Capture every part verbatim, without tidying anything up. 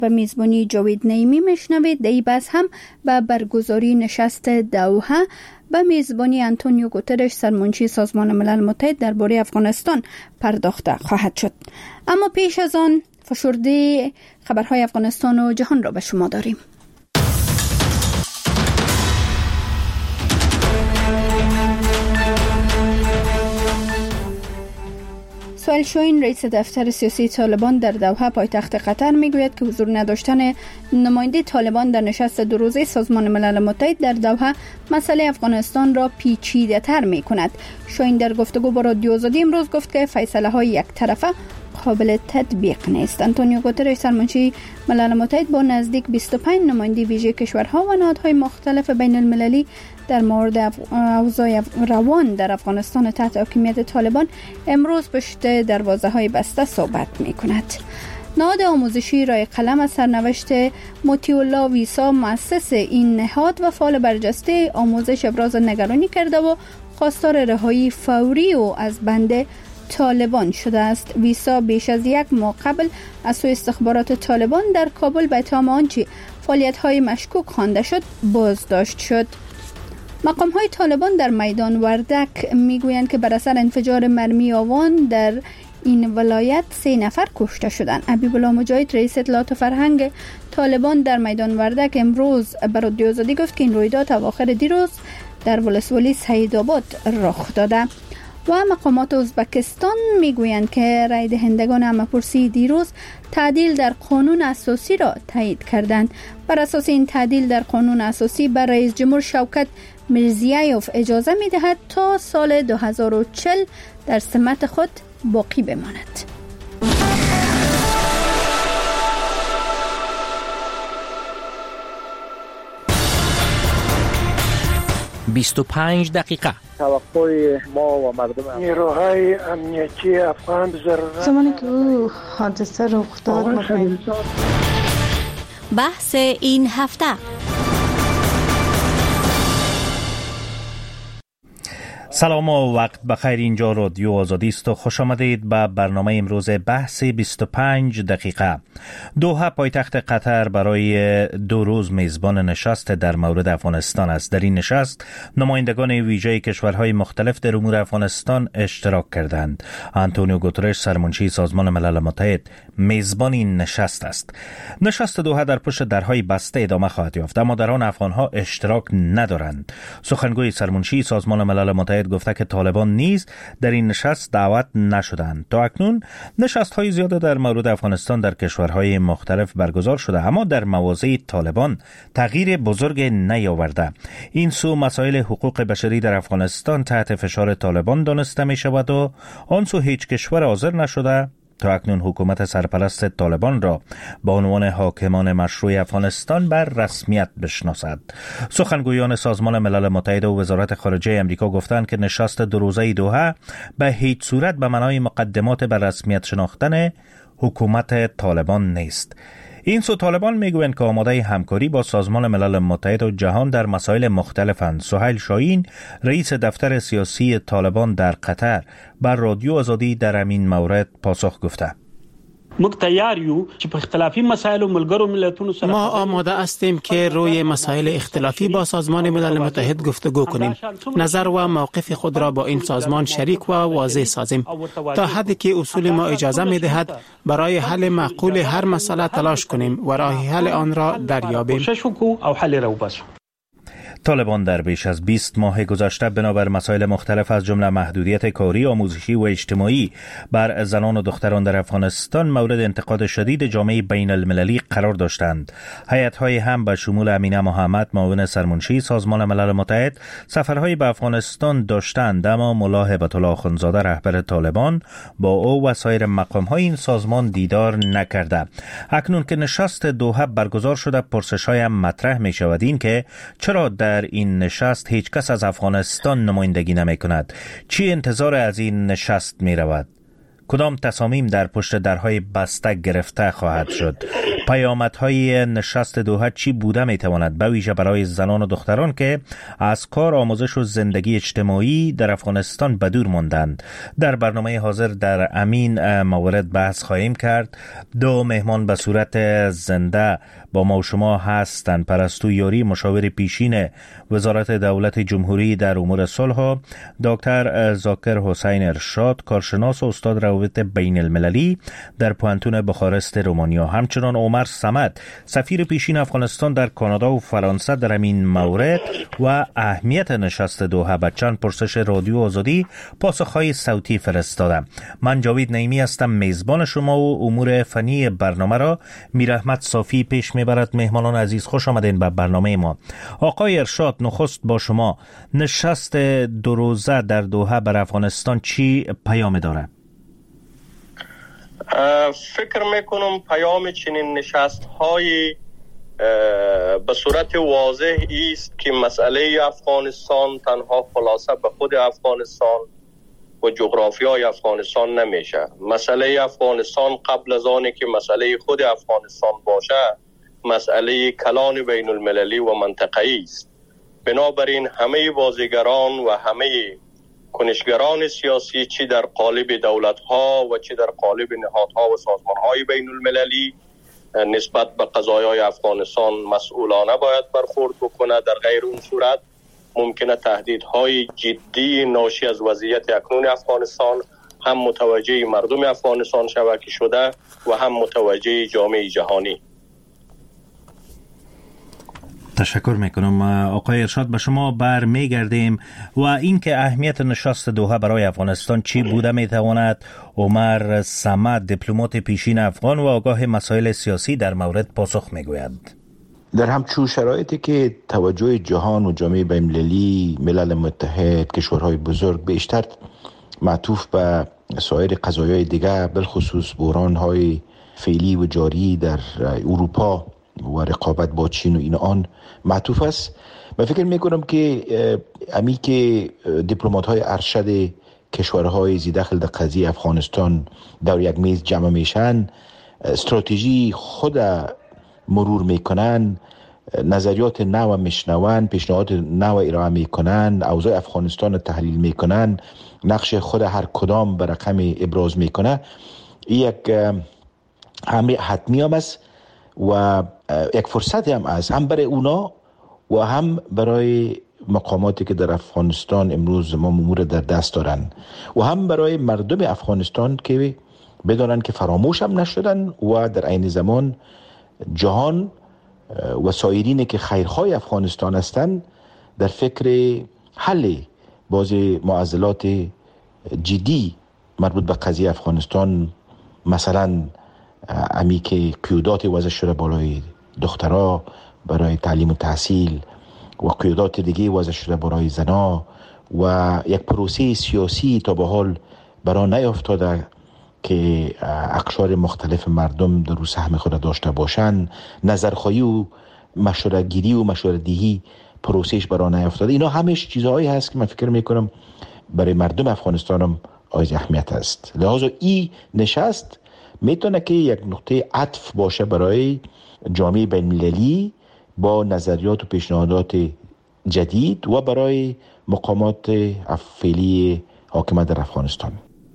به میزبانی جاوید نعیمی میشنوید. دی بس هم به برگزاری نشست دوحه به میزبانی آنتونیو گوترش سرمنشی سازمان ملل متحد درباره افغانستان پرداخته خواهد شد. اما پیش از آن فشرده خبرهای افغانستان و جهان را به شما داریم. سهیل شاهین رئیس دفتر سیاسی طالبان در دوحه پایتخت قطر میگوید که حضور نداشتن نماینده طالبان در نشست دو روزه سازمان ملل متحد در دوحه مسئله افغانستان را پیچیده تر می کند. شاهین در گفتگو با رادیو آزادی امروز گفت که فیصله های یک طرفه قابل تطبیق نیست. آنتونیو گوترش سرمنشی ملل متحد با نزدیک بیست و پنج نماینده ویژه کشورها و نهادهای مختلف بین المللی در مورد اوضاع روان در افغانستان تحت حاکمیت طالبان امروز پشت دروازه های بسته صحبت می کند. نهاد آموزشی رای قلم از سرنوشت موتیولا ویسا مؤسس این نهاد و فعال برجسته آموزش ابراز نگرانی کرده و خواستار رهایی فوری و از بند طالبان شده است. ویسا بیش از یک ماه قبل از سوی استخبارات طالبان در کابل به اتهام آنچه فعالیت‌های مشکوک خوانده شد بازداشت شد. مقام‌های طالبان در میدان وردک میگویند که بر اثر انفجار مرمی آوان در این ولایت سه نفر کشته شدند. حبیب الله مجاهد رئیس اطلاعات و فرهنگ طالبان در میدان وردک امروز به رادیو آزادی گفت که این رویداد اواخر دیروز در ولسوالی سیدآباد رخ داده. و مقامات ازبکستان میگویند که رای دهندگان همه‌پرسی دیروز تعدیل در قانون اساسی را تایید کردند. بر اساس این تعدیل در قانون اساسی بر رئیس جمهور شوکت میرزیایوف اجازه میدهد تا سال دو هزار و چهل در سمت خود باقی بماند. بیست و پنج دقیقه. توقع ما و مردم نیروهای امنیتی افغان ضرورت زمانی که او حادثه رخ داد بحث این هفته. سلام و وقت بخیر. اینجا رادیو آزادی است و خوش آمدید به برنامه امروز بحث بیست و پنج دقیقه. دوحه پایتخت قطر برای دو روز میزبان نشست در مورد افغانستان است. در این نشست نمایندگان ویژه کشورهای مختلف در امور افغانستان اشتراک کردند. آنتونیو گوترش سرمنشی سازمان ملل متحد میزبان این نشست است. نشست دوحه در پشت درهای بسته ادامه خواهد یافت، اما در آن افغانها اشتراک ندارند. سخنگوی سرمنشی سازمان ملل متحد گفته که طالبان نیز در این نشست دعوت نشدند. تا اکنون نشست‌های زیاده در مورد افغانستان در کشورهای مختلف برگزار شده، اما در مواضع طالبان تغییر بزرگ نیاورده. این سو مسائل حقوق بشری در افغانستان تحت فشار طالبان دانسته می شود و آن سو هیچ کشور حاضر نشده تا اکنون حکومت سرپرست طالبان را با عنوان حاکمان مشروع افغانستان بر رسمیت بشناسد. سخنگویان سازمان ملل متحد و وزارت خارجه امریکا گفتند که نشست دو روزه دوحه به هیچ صورت به معنای مقدمات بر رسمیت شناختن حکومت طالبان نیست. این سو طالبان میگویند که آماده همکاری با سازمان ملل متحد و جهان در مسائل مختلفند. سهیل شاهین رئیس دفتر سیاسی طالبان در قطر بر رادیو آزادی در همین مورد پاسخ گفته: موږ تیار یو چې په اختلافي مسایلو ملګرو ملتونو سره ما آماده هستیم که روی مسائل اختلافی با سازمان ملل متحد گفتگو کنیم، نظر و موقف خود را با این سازمان شریک و واضح سازیم تا حدی که اصول ما اجازه می‌دهد برای حل معقول هر مسئله تلاش کنیم و راه حل آن را دریابیم. طالبان در بیش از بیست ماه گذشته بنابر مسائل مختلف از جمله محدودیت کاری، آموزشی و اجتماعی بر زنان و دختران در افغانستان مورد انتقاد شدید جامعه بین المللی قرار داشتند. هیئت‌های هم به شمول امینه محمد معاون سرمنشی سازمان ملل متحد سفرهای به افغانستان داشتند، اما ملا هبت الله اخوندزاده رهبر طالبان با او و سایر مقام‌های این سازمان دیدار نکرده. اکنون که نشست دوحه برگزار شده، پرسش‌های هم مطرح می‌شود این که چرا در این نشست هیچ کس از افغانستان نمایندگی نمی کند؟ چی انتظار از این نشست می رود؟ کدام تصامیم در پشت درهای بسته گرفته خواهد شد؟ پیامدهای نشست دوحه چی بوده می تواند به ویژه برای زنان و دختران که از کار، آموزش و زندگی اجتماعی در افغانستان به دور ماندند؟ در برنامه حاضر در امین موارد بحث خواهیم کرد. دو مهمان به صورت زنده با ما و شما هستند. پرستو یاری، مشاور پیشین وزارت دولت جمهوری در امور صلح، دکتر ذاکر حسین ارشاد، کارشناس و استاد روابط بین المللی در پوهنتون بخارست رومانیا، همچنان عمر صمد، سفیر پیشین افغانستان در کانادا و فرانسه در این مورد و اهمیت نشست دوحه به چند پرسش رادیو آزادی پاسخهای صوتی فرستادم. من جاوید نعیمی هستم، میزبان شما و امور فنی برنامه را میر احمد صافی پیش میبرد. مهمانان عزیز، خوش آمدین به برنامه ما. آقای ارشاد، نخست با شما، نشست دو روزه در دوحه بر افغانستان چی پیام داره؟ فکر میکنم پیام چنین نشست های به صورت واضح است که مسئله افغانستان تنها خلاصه به خود افغانستان و جغرافیای افغانستان نمیشه. مسئله افغانستان قبل از آنی که مسئله خود افغانستان باشه، مسئله کلان بین المللی و منطقه‌ای است. بنابراین همه بازیگران و همه کنشگران سیاسی، چی در قالب دولت‌ها و چی در قالب نهادها و سازمان‌های بین المللی، نسبت به قضایای افغانستان مسئولانه باید برخورد بکنه. در غیر اون صورت ممکنه تهدیدهای جدی ناشی از وضعیت اکنون افغانستان هم متوجه مردم افغانستان شود که شده و هم متوجه جامعه جهانی. تشکر میکنم. آقای ارشاد، به شما بر میگردیم و اینکه اهمیت نشست دوحه برای افغانستان چی بوده میتواند عمر صمد، دیپلمات پیشین افغان و آگاه مسائل سیاسی، در مورد پاسخ میگوید. در همچون شرایطی که توجه جهان و جامعه بین‌المللی، ملل متحد، کشورهای بزرگ بیشتر معطوف به سایر قضایای دیگه، بالخصوص بحران‌های فعلی و جاری در اروپا و رقابت با چین و این آن معطوف است، من فکر میکنم که امی که دیپلمات های ارشد کشورهای زی داخل در قضیه افغانستان در یک میز جمع میشن، استراتژی خود مرور میکنن، نظریات نو میشنون، پیشنهاد نو ارائه میکنن، اوضاع افغانستان تحلیل میکنن، نقش خود هر کدام به رقم ابراز میکنه. یک امر حتمی هم است و یک فرصت هم است، هم برای اونا و هم برای مقاماتی که در افغانستان امروز ما امور در دست دارن و هم برای مردم افغانستان که بدانن که فراموش هم نشدن و در عین زمان جهان و سایرین که خیرخواه افغانستان هستند در فکر حل بعضی معضلات جدی مربوط به قضیه افغانستان، مثلا امی که قیودات وضع شده بالای دخترها برای تعلیم و تحصیل و قیودات دیگه وضع شده برای زنا و یک پروسه سیاسی تا به حال برای نیافتاده که اقشار مختلف مردم در رو سهم خود داشته باشن، نظرخواهی و مشورت گیری و مشورت دهی پروسهش برای نیافتاده. اینا همش چیزهایی هست که من فکر میکنم برای مردم افغانستان هم از اهمیت است. لحاظا این نشست میتونه که یک نقطه عطف باشه برای جامعه بین‌المللی با نظریات و پیشنهادات جدید و برای مقامات فعلی حاکم در افغانستان.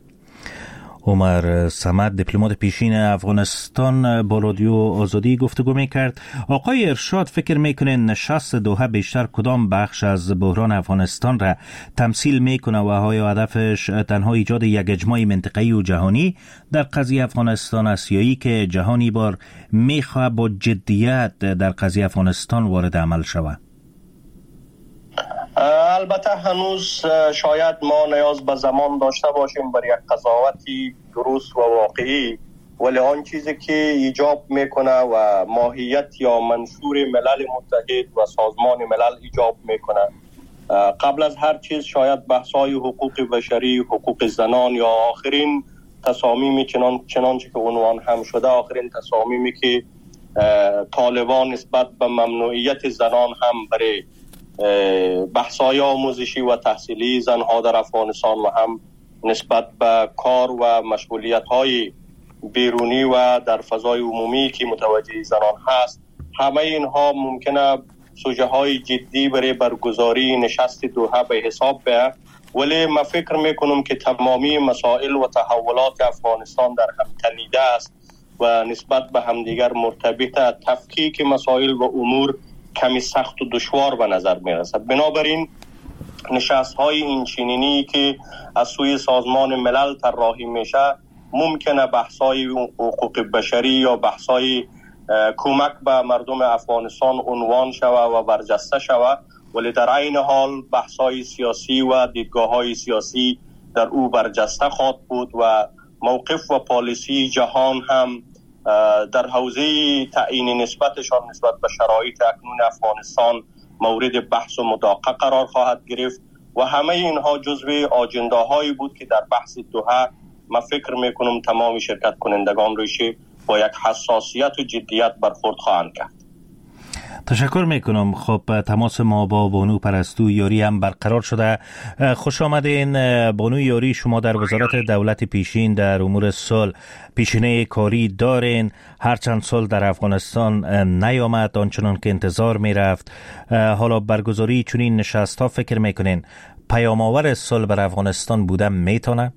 عمر صمد، دیپلمات پیشین افغانستان، با رادیو آزادی گفتگو میکرد. آقای ارشاد، فکر میکنه نشست دوحه بیشتر کدام بخش از بحران افغانستان را تمثیل میکنه و آیا هدفش تنها ایجاد یک اجماع منطقه‌ای و جهانی در قضیه افغانستان است یا ای که جهانی بار میخواه با جدیت در قضیه افغانستان وارد عمل شود؟ البته هنوز شاید ما نیاز به زمان داشته باشیم برای یک قضاوتی درست و واقعی، ولی آن چیزی که ایجاب میکنه و ماهیت یا منشور ملل متحد و سازمان ملل ایجاب میکنه، قبل از هر چیز شاید بحث‌های حقوق بشری، حقوق زنان یا آخرین تصامیمی چنان چنانچه که عنوان هم شده، آخرین تصامیمی که طالبان نسبت به ممنوعیت زنان هم برای بحث‌های آموزشی و تحصیلی زنها در افغانستان و هم نسبت به کار و مشغولیت‌های بیرونی و در فضای عمومی که متوجه زنان هست، همه اینها ممکنه سوژه های جدی برای برگزاری نشست دوحه به حساب بیاید، ولی من فکر میکنم که تمامی مسائل و تحولات افغانستان در هم تنیده است و نسبت به همدیگر مرتبط. تفکیک مسائل و امور کمی سخت و دشوار به نظر میرسد. بنابراین نشست های اینچنینی که از سوی سازمان ملل طراحی میشه ممکنه بحث‌های حقوق بشری یا بحث‌های کمک به مردم افغانستان عنوان شود و برجسته شود، ولی در عین حال بحث‌های سیاسی و دیدگاه‌های سیاسی در او برجسته خواهد بود و موقف و پالیسی جهان هم در حوزه تعیین نسبتشان نسبت به شرایط اکنون افغانستان مورد بحث و مداقه قرار خواهد گرفت و همه اینها جزو آجنداهایی بود که در بحث دوحه من فکر میکنم تمام شرکت کنندگان رویش با یک حساسیت و جدیت برخورد خواهند کرد. تشکر میکنم. خب تماس ما با بانو پرستو یاری هم برقرار شده. خوش آمدین بانو یاری. شما در وزارت دولت پیشین در امور صلح پیشینه کاری دارین. هر چند سال در افغانستان نیامد آنچنان که انتظار میرفت. حالا برگزاری چنین نشست ها فکر میکنین پیام آور صلح بر افغانستان بوده میتونه؟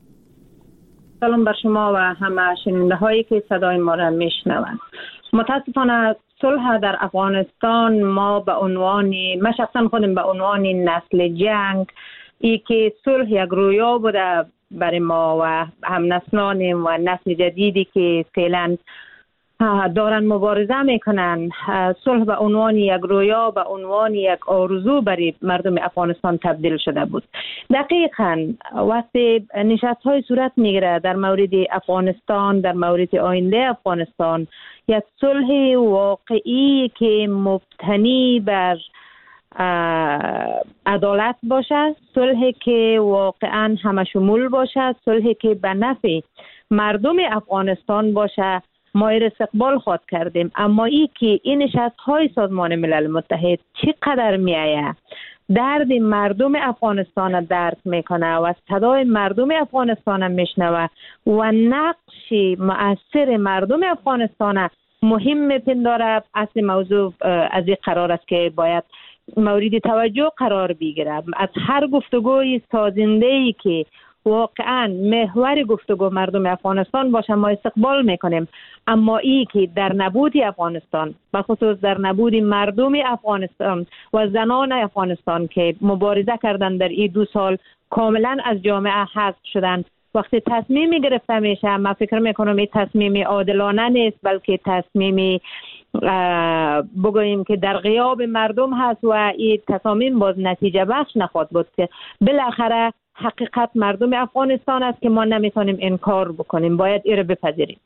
سلام بر شما و همه شنونده هایی که صدای ما را میشنوند. متاسفانه صلح در افغانستان ما به عنوان ما شخصا خودم به عنوان نسل جنگ ای که صلح یک رویا بوده برای ما و هم نسلانیم و نسل جدیدی که فعلا دارن مبارزه میکنن، صلح به عنوان یک رویا به عنوان یک آرزو برای مردم افغانستان تبدیل شده بود. دقیقاً وقتی نشست های صورت میگیره در مورد افغانستان، در مورد آینده افغانستان، یک صلح واقعی که مبتنی بر عدالت باشد، صلحی که واقعاً همه شمول باشد، صلحی که به نفع مردم افغانستان باشه، ما این استقبال خواهد کردیم. اما ای که این نشست های سازمان ملل متحد چقدر می آید درد مردم افغانستان درک میکنه و صدای مردم افغانستان میشنوه و نقش مؤثر مردم افغانستان مهم میپنداره، اصل موضوع از این قرار است که باید مورد توجه قرار بگیره. از هر گفتگوی سازنده‌ای که واقعا محور گفتگو مردم افغانستان باشه ما استقبال میکنیم، اما ای که در نبود افغانستان و خصوص در نبود مردم افغانستان و زنان افغانستان که مبارزه کردن در این دو سال کاملا از جامعه حذف شدن، وقتی تصمیم گرفته میشه من فکر میکنم این تصمیم عادلانه نیست، بلکه تصمیم بگوییم که در غیاب مردم هست و این تصامیم باز نتیجه بخش نخواهد بود که بالاخره حقیقت مردم افغانستان است که ما نمیتونیم انکار بکنیم، باید این رو بپذیریم.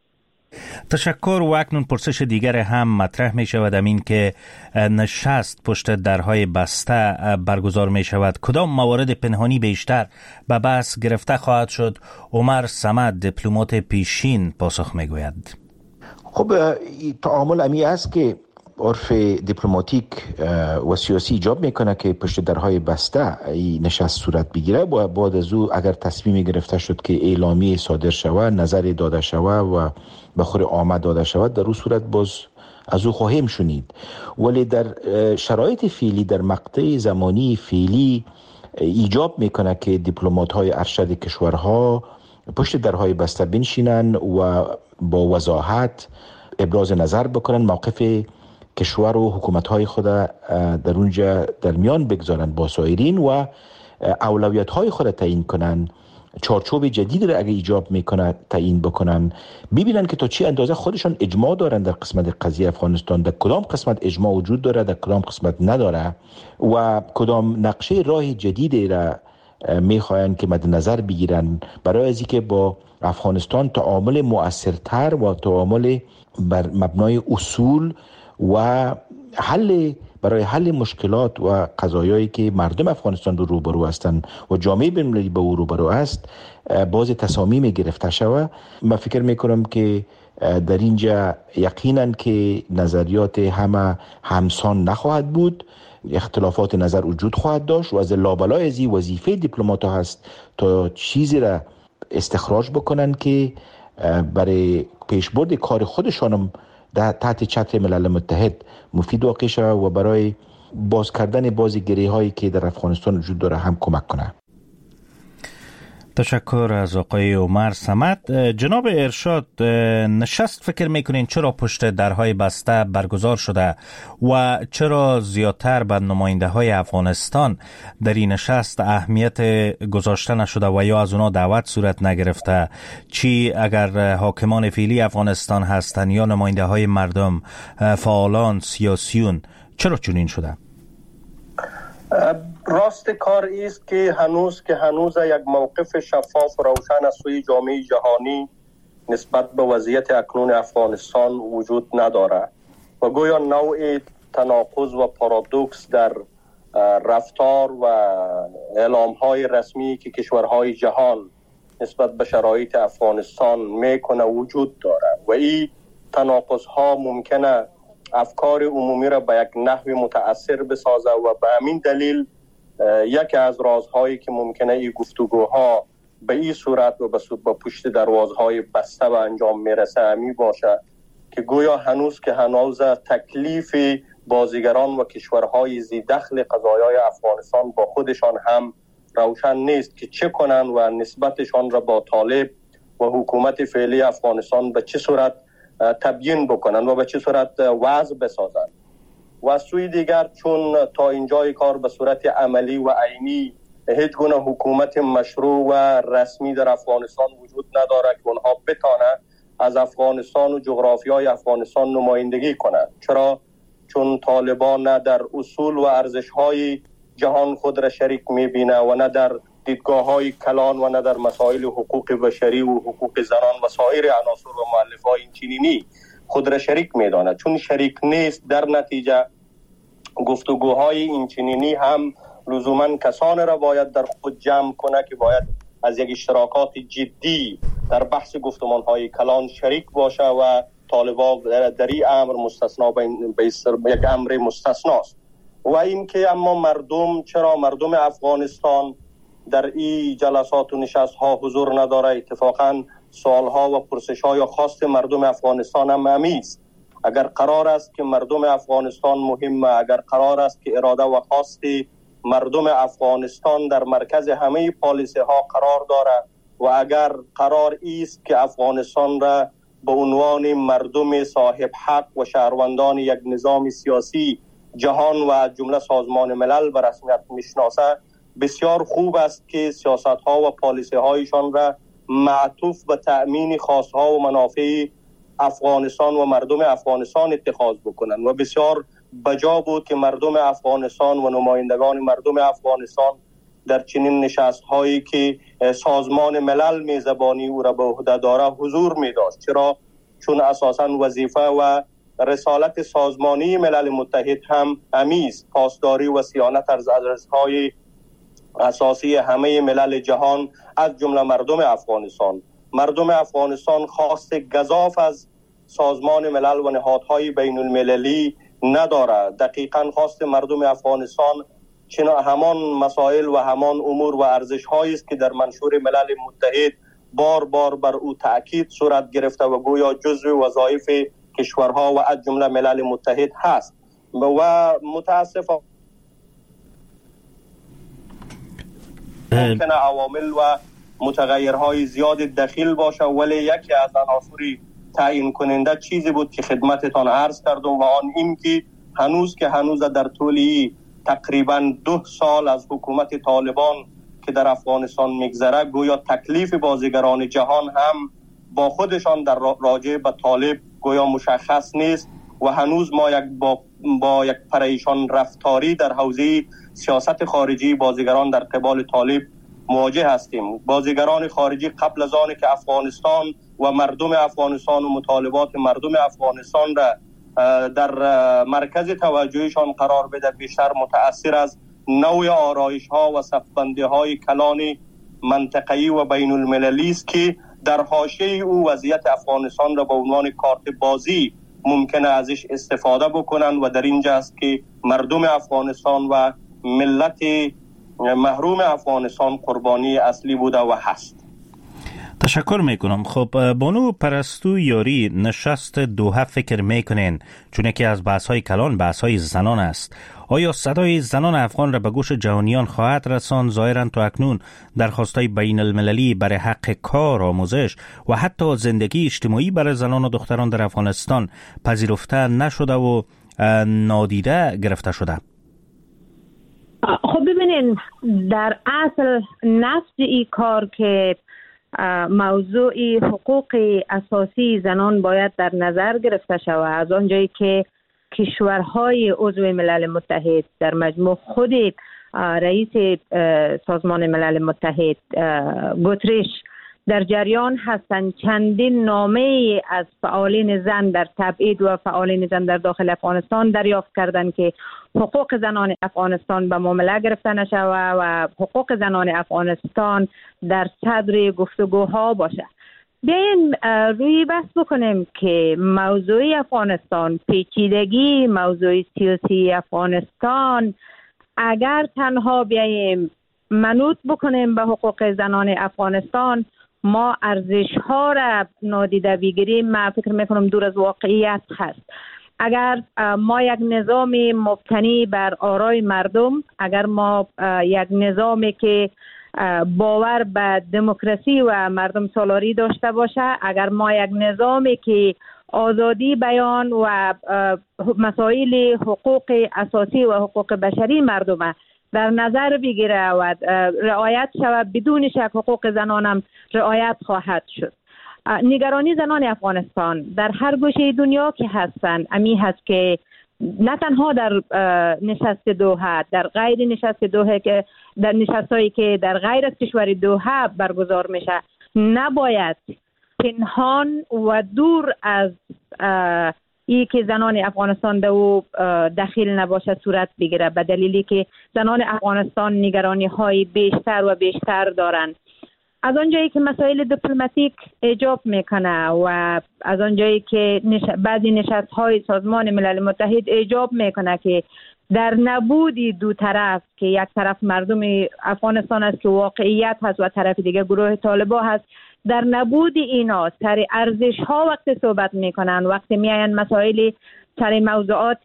تشکر. و اکنون پرسش دیگر هم مطرح می شود، این که نشست پشت درهای بسته برگزار می شود، کدام موارد پنهانی بیشتر به بحث گرفته خواهد شد؟ عمر صمد دیپلمات پیشین پاسخ می گوید. خب تعامل امی است که عرف دیپلماتیک و سیاسی ایجاب میکنه که پشت درهای بسته این نشست صورت بگیره. بعد از او اگر تصمیم گرفته شد که اعلامیه صادر شود، نظر داده شود و به خور عامه داده شود، در اون صورت باز از او خواهیم شنید. ولی در شرایط فعلی، در مقطع زمانی فعلی ایجاب میکنه که دیپلمات های ارشد کشورها پشت درهای بسته بنشینن و با وضاحت ابراز نظر بکنن، موقف کشور و حکومت‌های خود در اونجا در میان بگذارن با سایرین و اولویت‌های خود تعیین کنن، چارچوب جدید را اگه ایجاب میکنه تعیین بکنن، ببینن که تا چه اندازه خودشان اجماع دارن در قسمت قضیه افغانستان، در کدام قسمت اجماع وجود داره، در کدام قسمت نداره و کدام نقشه راه جدیدی را میخواین که مد نظر بگیرن برای از اینکه با افغانستان تعامل مؤثرتر و تعامل بر مبنای اصول و حل برای حل مشکلات و قضایایی که مردم افغانستان رو روبرو هستند و جامعه بین‌المللی به او روبرو است باز تصامیم گرفته شود. من فکر میکنم که در اینجا یقینا که نظریات همه همسان نخواهد بود، اختلافات نظر وجود خواهد داشت و از لابلای ازی وظیفه دیپلمات ها هست تا چیزی را استخراج بکنن که برای پیشبرد کار خودشانم در تحت چتر ملل متحد مفید واقع شود و برای باز کردن بازیگری هایی که در افغانستان وجود داره هم کمک کنه. تشکر از آقای عمر صمد. جناب ارشاد، نشست فکر میکنین چرا پشت درهای بسته برگزار شده و چرا زیادتر به نماینده های افغانستان در این نشست اهمیت گذاشته نشده و یا از اونا دعوت صورت نگرفته؟ چی اگر حاکمان فعلی افغانستان هستند یا نماینده های مردم، فعالان سیاسیون، چرا چنین شده؟ راست کار است که هنوز که هنوز یک موقف شفاف و روشن از سوی جامعه جهانی نسبت به وضعیت اکنون افغانستان وجود نداره و گویا نوع تناقض و پارادوکس در رفتار و اعلام‌های رسمی که کشورهای جهان نسبت به شرایط افغانستان میکنه وجود داره و این تناقض‌ها ممکنه افکار عمومی را به یک نحو متأثر بسازه و به همین دلیل یکی از رازهایی که ممکنه این گفتگوها به این صورت و به پشت دروازهای بسته به انجام میرسه همی باشه که گویا هنوز که هنوز تکلیف بازیگران و کشورهای ذی دخل قضایای افغانستان با خودشان هم روشن نیست که چه کنن و نسبتشان را با طالب و حکومت فعلی افغانستان به چه صورت تبیین بکنن و به چه صورت وضع بسازن. و از سوی دیگر چون تا اینجای کار به صورت عملی و عینی هیچ گونه حکومت مشروع و رسمی در افغانستان وجود نداره که اونها بتانه از افغانستان و جغرافیای افغانستان نمایندگی کنند. چرا؟ چون طالبان نه در اصول و ارزش‌های جهان خود را شریک می‌بینه و نه در دیدگاه‌های کلان و نه در مسائل حقوق بشری و حقوق زنان و سایر عناصر و مؤلفه‌های اینچنینی خود را شریک می‌داند. چون شریک نیست، در نتیجه گفتگوهای اینچنینی هم لزوما کسان را باید در خود جمع کنه که باید از یک اشتراکات جدی در بحث گفتمان‌های کلان شریک باشه و طالبان در این امر مستثنا به یک امر مستثناست. و این که اما مردم، چرا مردم افغانستان در این جلسات و نشست‌ها حضور نداره؟ اتفاقاً سوال‌ها و پرسش‌ها یا خواست مردم افغانستان هم همیست. اگر قرار است که مردم افغانستان مهمه، اگر قرار است که اراده و خواست مردم افغانستان در مرکز همه پالیسی ها قرار داره و اگر قرار است که افغانستان را به عنوان مردم صاحب حق و شهروندان یک نظام سیاسی جهان و جمله سازمان ملل به رسمیت میشناسه، بسیار خوب است که سیاست ها و پالیسی هایشان را معطوف به تأمین خواست ها و منافع افغانستان و مردم افغانستان اتخاذ بکنند و بسیار بجا بود که مردم افغانستان و نمایندگان مردم افغانستان در چنین نشست هایی که سازمان ملل میزبانی او را به عهده داره حضور می داشت. چرا؟ چون اساساً وظیفه و رسالت سازمانی ملل متحد هم همیست پاسداری و صیانت از ارزش‌های اساسی همه ملل جهان از جمله مردم افغانستان. مردم افغانستان خواست گزاف از سازمان ملل و نهادهای بین المللی نداره. دقیقاً خواست مردم افغانستان چنان همان مسائل و همان امور و ارزش‌هایی است که در منشور ملل متحد بار بار بر او تأکید صورت گرفته و گویا جزو وظایف کشورها و از جمله ملل متحد هست و متاسفانه ممکنه عوامل و متغیرهای زیاد دخیل باشه، ولی یکی از عناصر تعیین کننده چیزی بود که خدمتتان عرض کردم و آن این که هنوز که هنوز در طول تقریبا دو سال از حکومت طالبان که در افغانستان میگذره گویا تکلیف بازیگران جهان هم با خودشان در راجع به طالب گویا مشخص نیست و هنوز ما یک با, با یک پریشان رفتاری در حوزه سیاست خارجی بازیگران در قبال طالب مواجه هستیم. بازیگران خارجی قبل از آن که افغانستان و مردم افغانستان و مطالبات مردم افغانستان را در مرکز توجهشان قرار بده، بیشتر متأثر از نوع آرایش ها و صفبندی های کلان منطقه‌ای و بین المللی است که در حاشیه او وضعیت افغانستان را به عنوان کارت بازی ممکنه ازش استفاده بکنن و در اینجا است که مردم افغانستان و ملت محروم افغانستان قربانی اصلی بوده و هست. تشکر میکنم. خب بانو پرستو یاری، نشست دوحه فکر میکنین چون یکی از بحث های کلان بحث های زنان است، آیا صدای زنان افغان را به گوش جهانیان خواهد رساند؟ ظاهرا تا اکنون درخواست‌های بین المللی برای حق کار، آموزش و حتی زندگی اجتماعی برای زنان و دختران در افغانستان پذیرفته نشده و نادیده گرفته شده. خب ببینین، در اصل نفس این کار که موضوع حقوق اساسی زنان باید در نظر گرفته شود، از آنجایی که کشورهای عضو ملل متحد در مجموع خود رئیس سازمان ملل متحد گوتریش در جریان هستند چندین نامه از فعالین زن در تبعید و فعالین زن در داخل افغانستان دریافت کردند که حقوق زنان افغانستان به معامله گرفته نشود و حقوق زنان افغانستان در صدر گفتگوها باشه. بیاین روی بحث بکنیم که موضوع افغانستان، پیچیدگی موضوع سیاسی افغانستان، اگر تنها بیاییم منوط بکنیم به حقوق زنان افغانستان، ما ارزش ها را نادیده بگیریم، من فکر میکنم دور از واقعیت هست. اگر ما یک نظام مبتنی بر آرای مردم، اگر ما یک نظامی که باور به دموکراسی و مردم سالاری داشته باشه، اگر ما یک نظامی که آزادی بیان و مسائل حقوق اساسی و حقوق بشری مردم در نظر بگیره و رعایت شود، بدون شک حقوق زنانم رعایت خواهد شد. نگرانی زنان افغانستان در هر گوشه دنیا که هستند امی هست که نه تنها در نشست دوحه، در غیر نشست دوحه که در نشستایی که در غیر از کشور دوحه برگزار میشه، نباید پنهان و دور از ای که زنان افغانستان دو دخیل نباشه صورت بگیره، به دلیلی که زنان افغانستان نگرانی های بیشتر و بیشتر دارند. از آنجایی که مسائل دیپلماتیک ایجاب میکنه و از آنجایی که نش... بعضی نشست های سازمان ملل متحد ایجاب میکنه که در نبود دو طرف، که یک طرف مردم افغانستان است که واقعیت هست و طرف دیگه گروه طالبان هست، در نبود اینا سر ارزش ها وقت صحبت میکنن، وقتی میاین مسائل سر موضوعات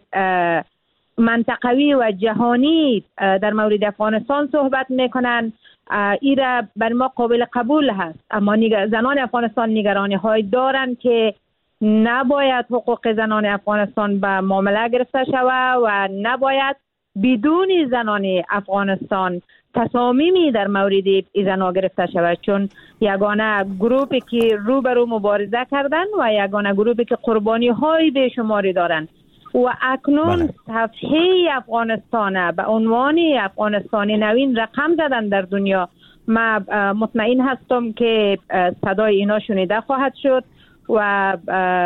منطقوی و جهانی در مورد افغانستان صحبت میکنن، ایرا بر ما قابل قبول هست. اما زنان افغانستان نگرانی های دارن که نباید حقوق زنان افغانستان به معامله گرفته شود و نباید بدون زنان افغانستان تصامیمی در مورد زنان گرفته شود، چون یگانه گروهی که رو به رو مبارزه کردن و یگانه گروهی که قربانی های بیشماری دارن و اکنون صفحه افغانستان به عنوان افغانستان نوین رقم زدن در دنیا. من مطمئن هستم که صدای اینا شنیده خواهد شد و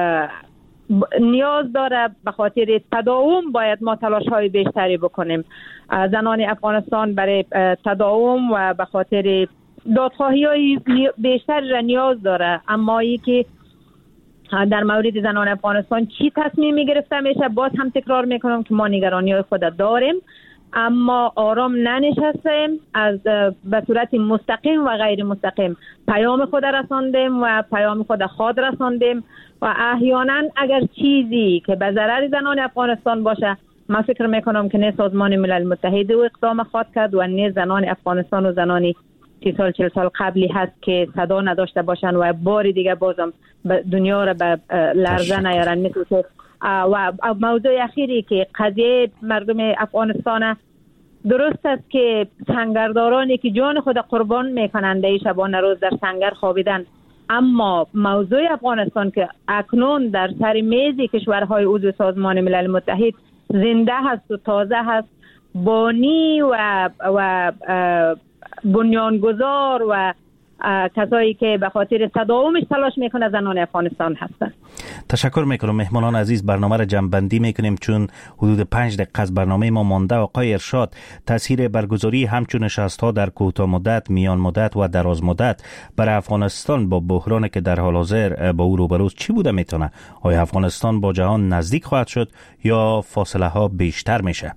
نیاز داره به خاطر تداوم باید ما تلاش های بیشتری بکنیم. زنان افغانستان برای تداوم و به خاطر دادخواهی های بیشتر را نیاز داره. اما ای که در مورد زنان افغانستان چی تصمیمی گرفته میشه، باز هم تکرار میکنم که ما نگرانی های خود داریم، اما آرام ننشستیم. از به صورت مستقیم و غیر مستقیم پیام خود رساندیم و پیام خود خود رساندیم و احیانا اگر چیزی که به ضرر زنان افغانستان باشه، من فکر میکنم که نه سازمان ملل متحد و اقدام خواهد کرد و نه زنان افغانستان و زنانی سی سال چل سال قبلی هست که صدا نداشته باشن و بار دیگه بازم دنیا را به لرزه نیارن. مثل که و موضوع اخیری که قضیه مردم افغانستان، درست است که سنگردارانی که جان خود قربان میکنند ای شبانه روز در سنگر خوابیدن، اما موضوع افغانستان که اکنون در سر میز کشورهای عضو سازمان ملل متحد زنده هست و تازه هست، بانی و و بنیانگذار و کسایی که به خاطر تداومش تلاش میکنه زنان افغانستان هستند. تشکر میکنم. مهمانان عزیز، برنامه را جمع بندی میکنیم چون حدود پنج دقیقه از برنامه ما مانده. آقای ارشاد، تاثیر برگزاری همچون نشست ها در کوتاه مدت، میان مدت و دراز مدت برای افغانستان با بحرانی که در حال حاضر با او روبروست چی بوده میتونه؟ آیا افغانستان با جهان نزدیک خواهد شد یا فاصله ها بیشتر میشه؟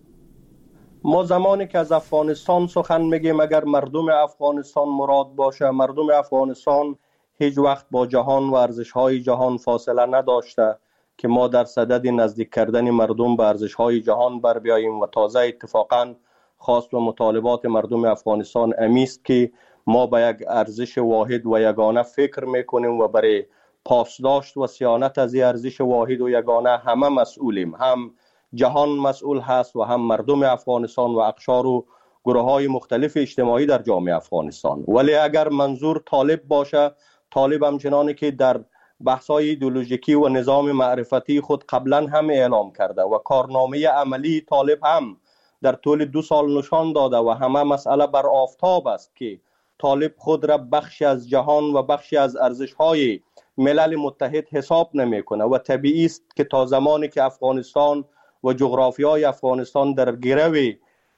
ما زمانی که از افغانستان سخن میگیم، اگر مردم افغانستان مراد باشه، مردم افغانستان هیچ وقت با جهان و ارزش‌های جهان فاصله نداشته که ما در صدد نزدیک کردن مردم به ارزش‌های جهان بر بیاییم و تازه اتفاقاً خواست و مطالبات مردم افغانستان امیست که ما به یک ارزش واحد و یگانه فکر میکنیم و برای پاسداشت و صیانت از این ارزش واحد و یگانه همه مسئولیم. هم جهان مسئول هست و هم مردم افغانستان و اقشار و گروه‌های مختلف اجتماعی در جامعه افغانستان. ولی اگر منظور طالب باشه، طالب همچنانی که در بحث‌های ایدئولوژیکی و نظام معرفتی خود قبلا هم اعلام کرده و کارنامه عملی طالب هم در طول دو سال نشان داده و همه مسئله بر آفتاب است که طالب خود را بخشی از جهان و بخشی از ارزش‌های ملل متحد حساب نمی‌کنه و طبیعی است که تا زمانی که افغانستان و جغرافیای افغانستان در گرو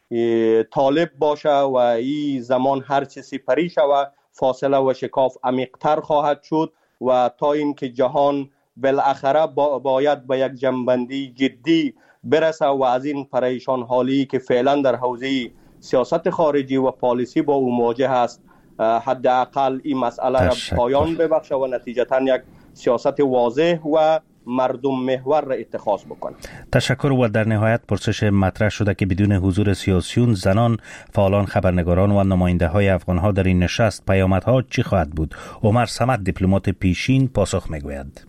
طالب باشه و این زمان هر چه سپری شود، فاصله و شکاف عمیق‌تر خواهد شد و تا اینکه جهان بالاخره با باید به یک جنبندی جدی برسه و از این پریشان حالی که فعلا در حوزه سیاست خارجی و پالیسی با او مواجه است، حداقل این مسئله را پایان ببخشه و نتیجتا یک سیاست واضح و مردم محور را اتخاذ بکنه. تشکر. و در نهایت پرسش مطرح شده که بدون حضور سیاسیون، زنان، فعالان، خبرنگاران و نماینده های افغان ها در این نشست پیامدها چی خواهد بود؟ عمر صمد، دیپلمات پیشین، پاسخ میگوید.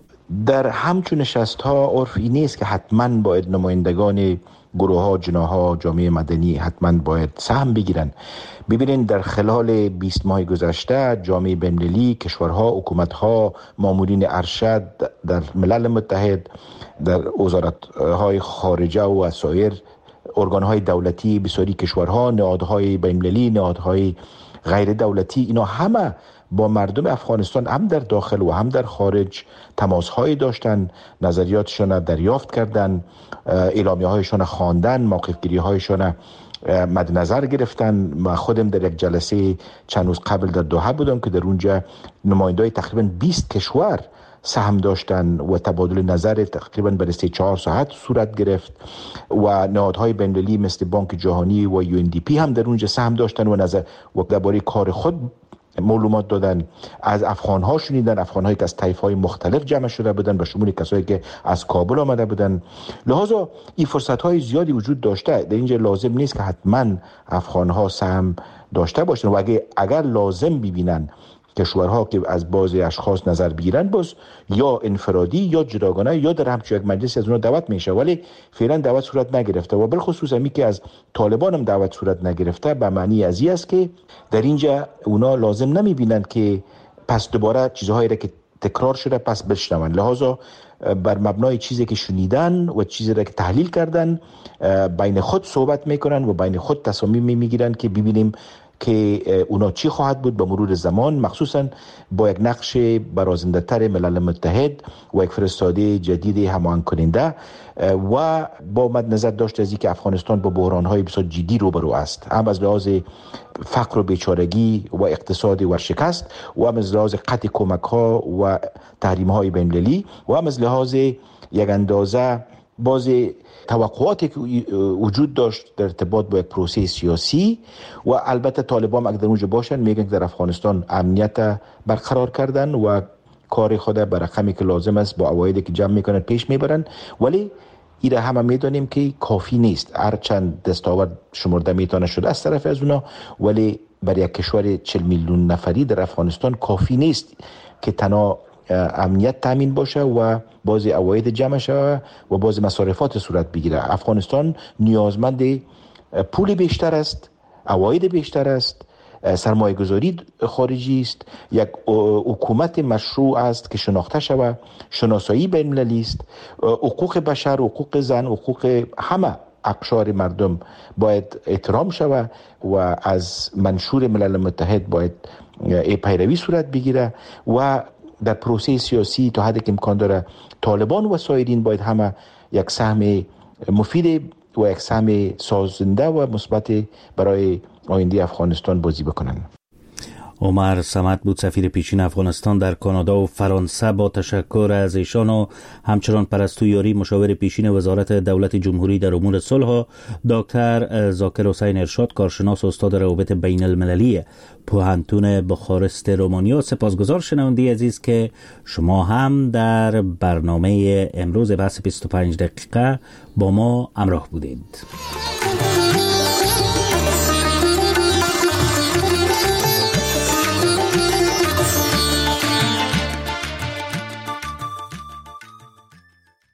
در همچون نشست ها عرف این نیست که حتما باید نمایندگان گروه ها، جناح ها، جامعه مدنی حتما باید سهم بگیرن. ببینید در خلال بیست ماه گذشته جامعه بین‌المللی، کشورها، حکومت‌ها، مامورین ارشد در ملل متحد، در وزارت‌های خارجه و سایر ارگان‌های دولتی بسیاری کشورها، نهادهای بین‌المللی، نهادهای غیر دولتی، اینا همه با مردم افغانستان هم در داخل و هم در خارج تماس‌هایی داشتن، نظریاتشون را دریافت کردن، اعلامیه‌هایشون را خواندن، موقف‌گیری‌هایشون مد نظر گرفتن. ما خودم در یک جلسه چند روز قبل در دوحه بودم که در اونجا نماینده‌های تقریبا بیست کشور سهم داشتن و تبادل نظر تقریبا برای سه چهار ساعت صورت گرفت و نهادهای بین‌المللی مثل بانک جهانی و یو ان دی پی هم در اونجا سهم داشتن و نظر و درباره کار خود معلومات دادن. از افغان‌ها شنیدن، افغان‌هایی که از طایف‌های مختلف جمع شده بودن به شمول کسایی که از کابل آمده بودن. لذا این فرصت‌های زیادی وجود داشته. در اینجا لازم نیست که حتما افغان‌ها سهم داشته باشن و اگر اگر لازم ببینن کشورها که از بعضی اشخاص نظر بگیرن، باز یا انفرادی یا جداگانه یا در همچون یک مجلس از اونها دعوت میشه، ولی فعلا دعوت صورت نگرفته و بالخصوص همی که از طالبان هم دعوت صورت نگرفته به معنی از این است که در اینجا اونا لازم نمیبینن که پس دوباره چیزهایی را که تکرار شده پس بشنون. لحاظا بر مبنای چیزی که شنیدن و چیزی را که تحلیل کردن بین خود صحبت میکنن و بین خود تصامیم میگیرن که ببینیم که اونا چی خواهد بود به مرور زمان، مخصوصا با یک نقش برازنده تر ملل متحد و یک فرستاده جدید هماهنگ کننده و با مد نظر داشت از اینکه افغانستان با بحران‌های بسیار جدی روبرو است، هم از لحاظ فقر و بیچارگی و اقتصاد ورشکست و هم از لحاظ قطع کمک‌ها و تحریم‌های بین‌المللی و هم از لحاظ یک اندازه باز توقعاتی که وجود داشت در ارتباط با یک پروسه سیاسی و البته طالبان اگر در اونجا باشن میگن که در افغانستان امنیت برقرار کردن و کار خود به رقمی که لازم است با عوایدی که جمع میکنن پیش میبرن، ولی این را همه میدانیم که کافی نیست. هرچند دستاورد شمرده میتونه شده از طرف از اونا، ولی برای یک کشور چهل میلیون نفری در افغانستان کافی نیست که تنها امنیت تامین باشه و بعضی عواید جمع شود و بعضی مصارفات صورت بگیره. افغانستان نیازمند پول بیشتر است، عواید بیشتر است، سرمایه گذاری خارجی است، یک حکومت مشروع است که شناخته شود، شناسایی بین المللی است، حقوق بشر، حقوق زن، حقوق همه اقشار مردم باید احترام شود و از منشور ملل متحد باید ای پیروی صورت بگیره و در پروسه سیاسی تا حدی که امکان داره طالبان و سایرین باید همه یک سهم مفید و یک سهم سازنده و مثبت برای آینده افغانستان بازی بکنن. عمر صمد بود، سفیر پیشین افغانستان در کانادا و فرانسه. با تشکر از ایشان و همچنان پرستو یاری، مشاور پیشین وزارت دولت جمهوری در امور صلح، دکتر ذاکر حسین ارشاد، کارشناس و استاد روابط بین المللی پوهنتون بخارست رومانیا. سپاسگزار شنونده عزیز که شما هم در برنامه امروز بحث بیست و پنج دقیقه با ما همراه بودید.